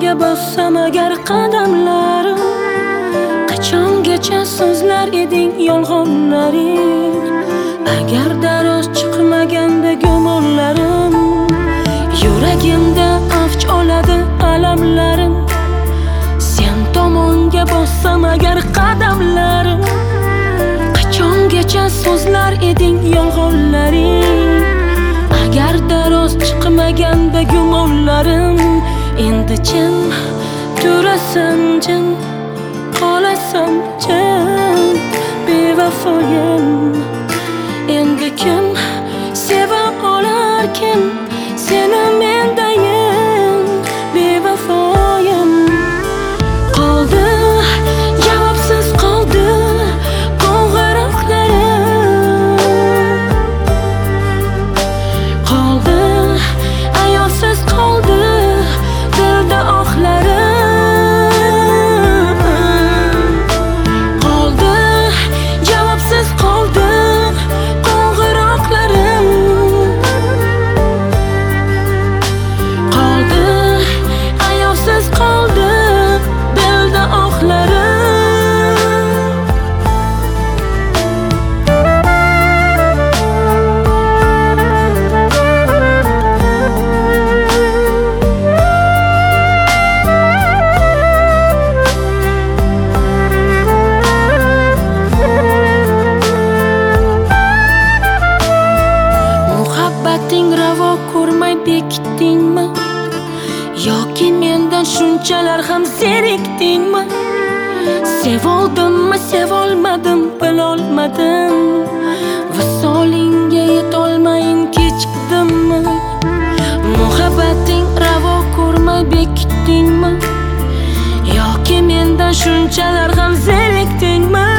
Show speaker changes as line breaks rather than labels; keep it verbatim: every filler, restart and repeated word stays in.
tomonga bossam agar qadamlarim, qachongacha so'zlar eding yolg'onlaring. Agarda rost chiqmaganda gumonlarim, yuragimda avj oladi alamlarim. Sen tomonga bossam agar qadamlarim, qachongacha so'zlar eding yolg'onlaring. Agarda rost chiqmaganda gumonlarim, endi jim turasan jim, qolasan jim bevafoyim. Endi kim seva olarkin seni mendayin bevafoyim. Qoldi javobsiz qoldi qo'ng'iroqlarim, qoldi ayovsiz qoldi dilda oxlarim, qoldi javobsiz qoldi qo'ng'iroqlarim, qoldi ayovsiz qoldi dilda oxlarim. Muhabbating ravo ko'rmay bekitdingmi, yoki mendan shunchalar ham zerikdingmi? Sevoldimmi, sevolmadim, bilolmadim. Visolingga yetolmayin kechikdimmi? Muhabbating ravo ko'rmay bekitdingmi, yoki mendan shunchalar ham zerikdingmi?